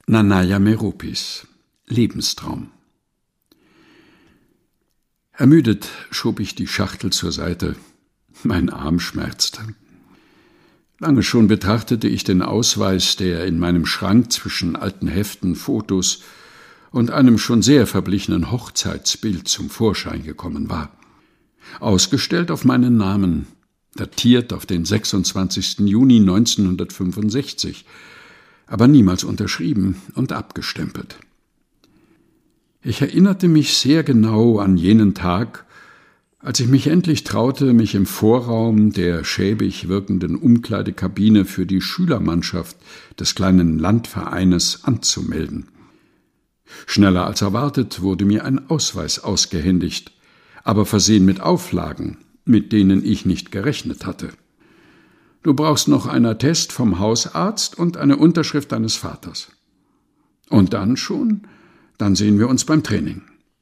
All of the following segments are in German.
Nanaya Meropis, Lebenstraum. Ermüdet schob ich die Schachtel zur Seite. Mein Arm schmerzte. Lange schon betrachtete ich den Ausweis, der in meinem Schrank zwischen alten Heften, Fotos und einem schon sehr verblichenen Hochzeitsbild zum Vorschein gekommen war. Ausgestellt auf meinen Namen, datiert auf den 26. Juni 1965, aber niemals unterschrieben und abgestempelt. Ich erinnerte mich sehr genau an jenen Tag, als ich mich endlich traute, mich im Vorraum der schäbig wirkenden Umkleidekabine für die Schülermannschaft des kleinen Landvereines anzumelden. Schneller als erwartet wurde mir ein Ausweis ausgehändigt, aber versehen mit Auflagen, mit denen ich nicht gerechnet hatte. Du brauchst noch einen Attest vom Hausarzt und eine Unterschrift deines Vaters. Und dann sehen wir uns beim Training.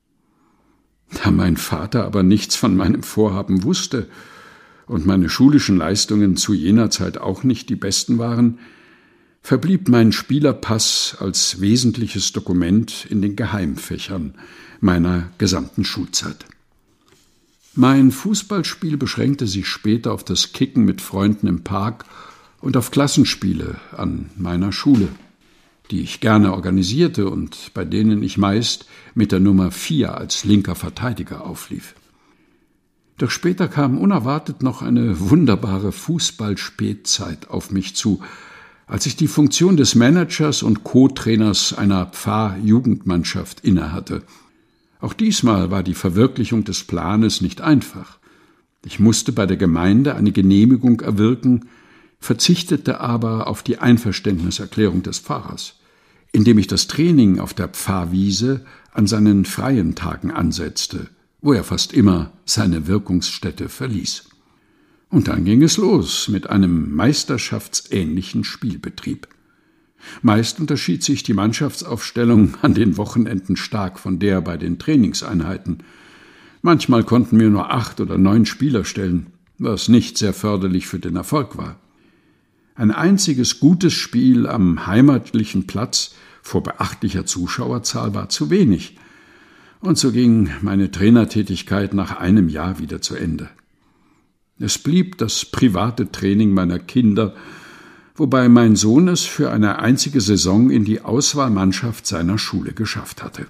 Da mein Vater aber nichts von meinem Vorhaben wusste und meine schulischen Leistungen zu jener Zeit auch nicht die besten waren, verblieb mein Spielerpass als wesentliches Dokument in den Geheimfächern meiner gesamten Schulzeit. Mein Fußballspiel beschränkte sich später auf das Kicken mit Freunden im Park und auf Klassenspiele an meiner Schule, die ich gerne organisierte und bei denen ich meist mit der Nummer 4 als linker Verteidiger auflief. Doch später kam unerwartet noch eine wunderbare Fußball-Spätzeit auf mich zu, als ich die Funktion des Managers und Co-Trainers einer Pfarrjugendmannschaft innehatte. Auch diesmal war die Verwirklichung des Planes nicht einfach. Ich musste bei der Gemeinde eine Genehmigung erwirken, verzichtete aber auf die Einverständniserklärung des Pfarrers, indem ich das Training auf der Pfarrwiese an seinen freien Tagen ansetzte, wo er fast immer seine Wirkungsstätte verließ. Und dann ging es los mit einem meisterschaftsähnlichen Spielbetrieb. Meist unterschied sich die Mannschaftsaufstellung an den Wochenenden stark von der bei den Trainingseinheiten. Manchmal konnten wir nur 8 oder 9 Spieler stellen, was nicht sehr förderlich für den Erfolg war. Ein einziges gutes Spiel am heimatlichen Platz vor beachtlicher Zuschauerzahl war zu wenig. Und so ging meine Trainertätigkeit nach einem Jahr wieder zu Ende. Es blieb das private Training meiner Kinder, wobei mein Sohn es für eine einzige Saison in die Auswahlmannschaft seiner Schule geschafft hatte.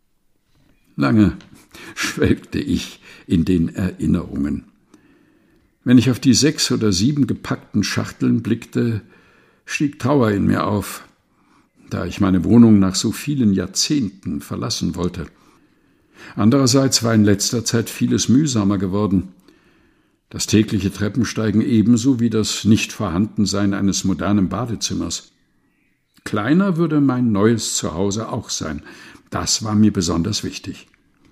Lange schwelgte ich in den Erinnerungen. Wenn ich auf die 6 oder 7 gepackten Schachteln blickte, stieg Trauer in mir auf, da ich meine Wohnung nach so vielen Jahrzehnten verlassen wollte. Andererseits war in letzter Zeit vieles mühsamer geworden. Das tägliche Treppensteigen ebenso wie das Nichtvorhandensein eines modernen Badezimmers. Kleiner würde mein neues Zuhause auch sein. Das war mir besonders wichtig.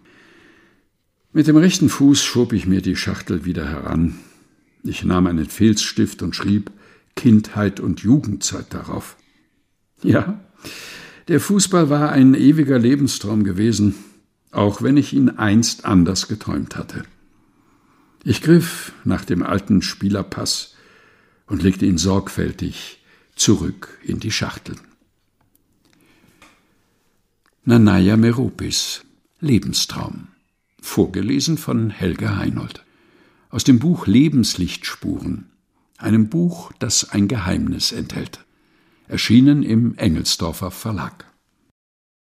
Mit dem rechten Fuß schob ich mir die Schachtel wieder heran. Ich nahm einen Filzstift und schrieb Kindheit und Jugendzeit darauf. Ja, der Fußball war ein ewiger Lebenstraum gewesen, auch wenn ich ihn einst anders geträumt hatte. Ich griff nach dem alten Spielerpass und legte ihn sorgfältig zurück in die Schachtel. Nanaya Meropis, Lebenstraum. Vorgelesen von Helga Heinold. Aus dem Buch Lebenslichtspuren, einem Buch, das ein Geheimnis enthält. Erschienen im Engelsdorfer Verlag.